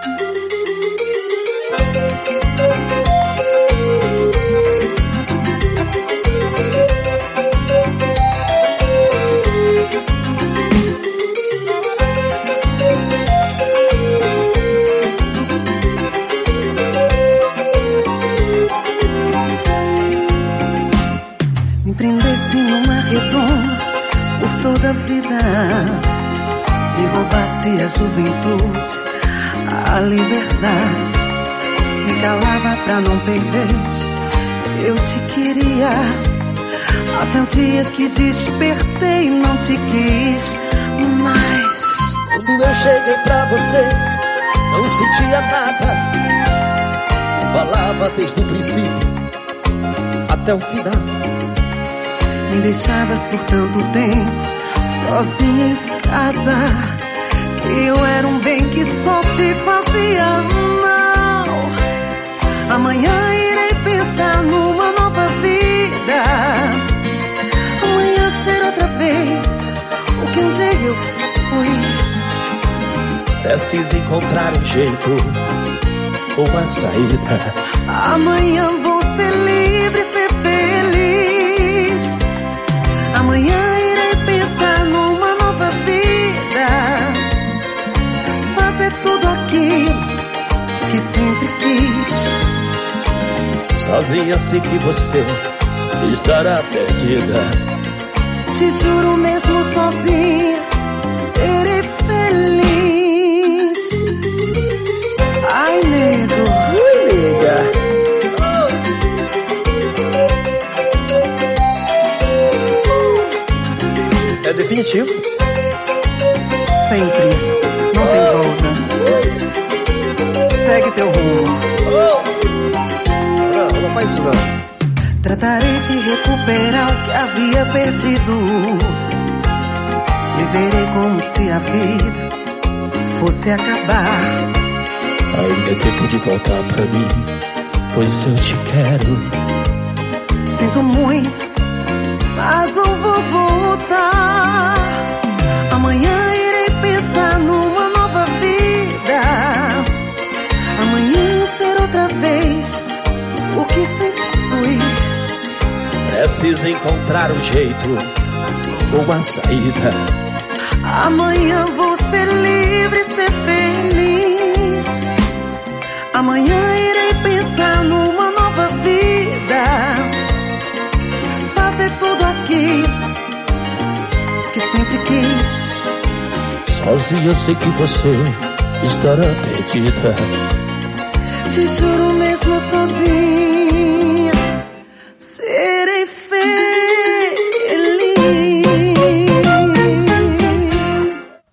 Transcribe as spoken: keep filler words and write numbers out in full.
Me prendesse numa redoma por toda a vida, me roubasse a juventude, a liberdade, me calava pra não perder. Eu te queria até o dia que despertei, não te quis mais. Quando eu cheguei pra você, não sentia nada, falava desde o princípio até o final. Me deixavas por tanto tempo sozinha em casa, que eu era um bem que só te fazia mal. Amanhã irei pensar numa nova vida, amanhã ser outra vez o que um dia eu fui. Preciso encontrar um jeito ou uma saída. Amanhã vou ser livre, ser feliz. Amanhã irei pensar numa nova vida, fazer tudo aquilo que sempre quis. Sozinha sei que você estará perdida. Te juro mesmo sozinha serei feliz. Ai, nego. Ui, nega. É definitivo? Sempre. Não tem volta. Segue teu rumo. Não, não faz isso não. Tratarei de recuperar o que havia perdido. Viverei como se a vida fosse acabar. Ainda tempo de voltar pra mim, pois eu te quero. Sinto muito, mas não vou voltar. Amanhã irei pensar numa nova vida, amanhã ser outra vez o que sempre fui. Preciso encontrar um jeito ou uma saída. Amanhã vou ser livre, ser feliz. Amanhã irei pensar numa nova vida, fazer tudo aquilo que sempre quis. Sozinha eu sei que você estará perdida. Te juro mesmo sozinho